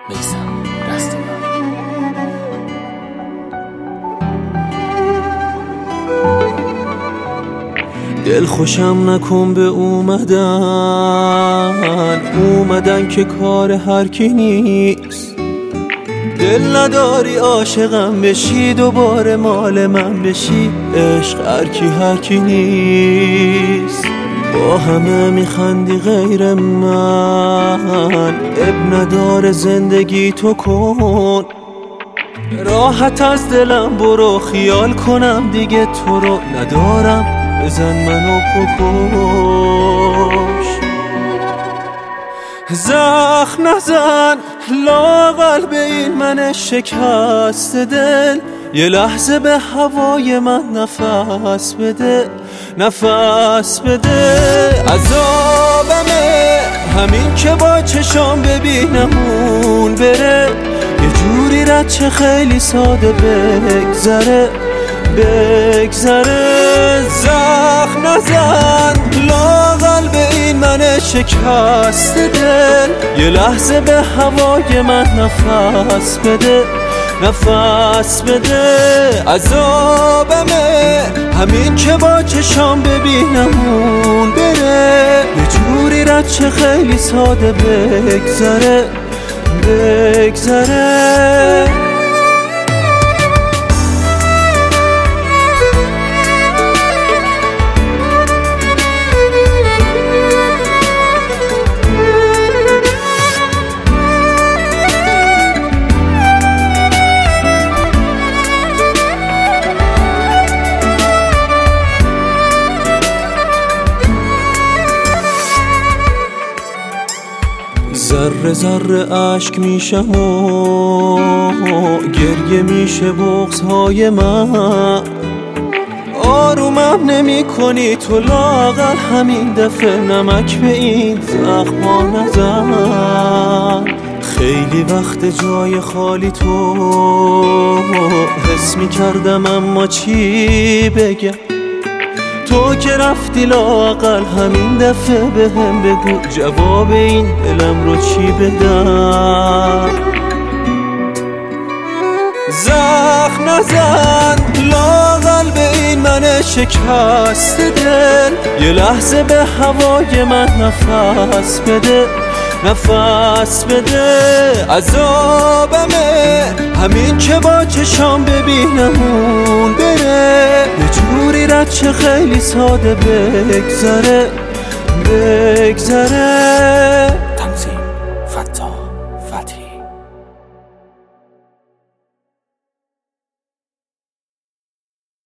میثم رستگار. دل خوشم نکن به اومدن که کار هر کی نیست. دل نداری عاشقم بشی دوباره مال من بشی، عشق هر کی نیست. با همه میخندی غیر من، اب نداره زندگی تو کن. راحت از دلم برو، خیال کنم دیگه تو رو ندارم، بزن منو بکش. زخم نزن لااقل به این من شکست دل، یه لحظه به هوای من نفس بده، نفس بده. عذابمه همین که با چشام ببینمون بره، یه جوری رد چه خیلی ساده بگذره. زخم نزن لااقل به این من شکست دل، یه لحظه به هوای من نفس بده، نفس بده. عذابمه همین که با چشام ببینمون بره، یه جوری رد چه خیلی ساده بگذره. ذره ذره اشک میشم و گریه میشه بغض‌های من. آرومم نمی کنی تو لااقل همین دفعه نمک به این زخما نزن. خیلی وقت جای خالی تو حس میکردم اما چی بگم. تو که رفتی لااقل همین دفعه بهم بگو جواب این دلم رو چی بدم. زخم نزن لااقل به این من شکست دل، یه لحظه به هوای من نفس بده، نفس بده. عذابمه همین که با چشام ببینمون بره، یه جوری رد چه خیلی ساده بگذره.